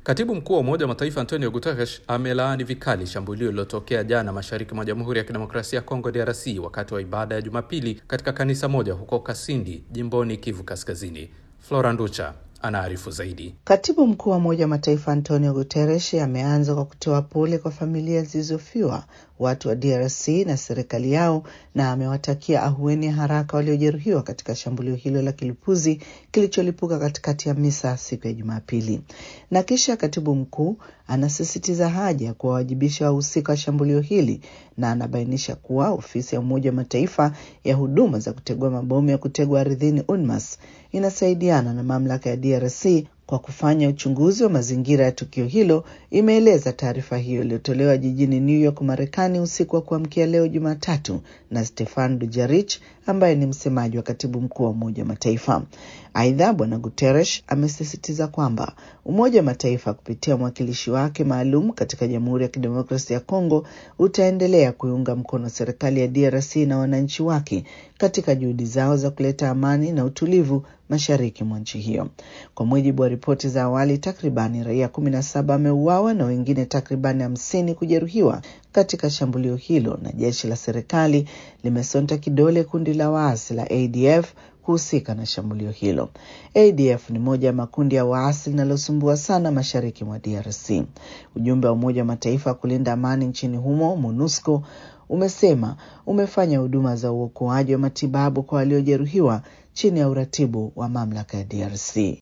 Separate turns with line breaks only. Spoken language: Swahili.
Katibu mkuu wa Umoja wa Mataifa Antonio Guterres amelaani vikali shambulio lililotokea jana mashariki mwa Jamhuri ya Kidemokrasia ya Kongo DRC wakati wa ibada ya Jumapili katika kanisa moja huko Kasindi, jimboni Kivu Kaskazini. Flora Nducha anaarifu zaidi.
Katibu mkuu wa Umoja wa Mataifa Antonio Guterres ameanza kwa kutoa pole kwa familia zilizofiwa, watu wa DRC na serikali yao, na amewatakia ahueni haraka waliojeruhiwa katika shambulio hilo la kilipuzi kilicholipuka katikati ya misa siku ya Jumapili. Na kisha katibu mkuu anasisitiza haja kuwawajibisha wahusika wa shambulio hili, na anabainisha kuwa ofisi ya Umoja wa Mataifa ya huduma za kutegua mabomu ya kutegwa ardhini UNMAS inasaidiana na mamlaka ya DRC kwa kufanya uchunguzi wa mazingira ya tukio hilo, imeeleza taarifa hiyo iliyotolewa jijini New York, Marekani usiku wa kuamkia leo Jumatatu na Stefan Dujarric ambaye ni msemaji wa katibu mkuu wa Umoja wa Mataifa. Aidha, Bwana Guterres amesisitiza kwamba Umoja wa Mataifa kupitia mwakilishi wake maalum katika Jamhuri ya Kidemokrasia ya Kongo utaendelea kuiunga mkono serikali ya DRC na wananchi wake katika juhudi zao za kuleta amani na utulivu mashariki mwa nchi hiyo. Kwa mujibu wa ripoti za awali, takribani raia 17 wameuawa na wengine takribani 50 kujeruhiwa katika shambulio hilo, na jeshi la serikali limesonta kidole kundi la waasi la ADF kuhusika na shambulio hilo. ADF ni moja ya makundi ya waasi linalosumbua sana mashariki mwa DRC. Ujumbe wa Umoja wa Mataifa kulinda amani nchini humo, MONUSCO, umesema umefanya huduma za uokoaji wa matibabu kwa waliojeruhiwa chini ya uratibu wa mamlaka ya DRC.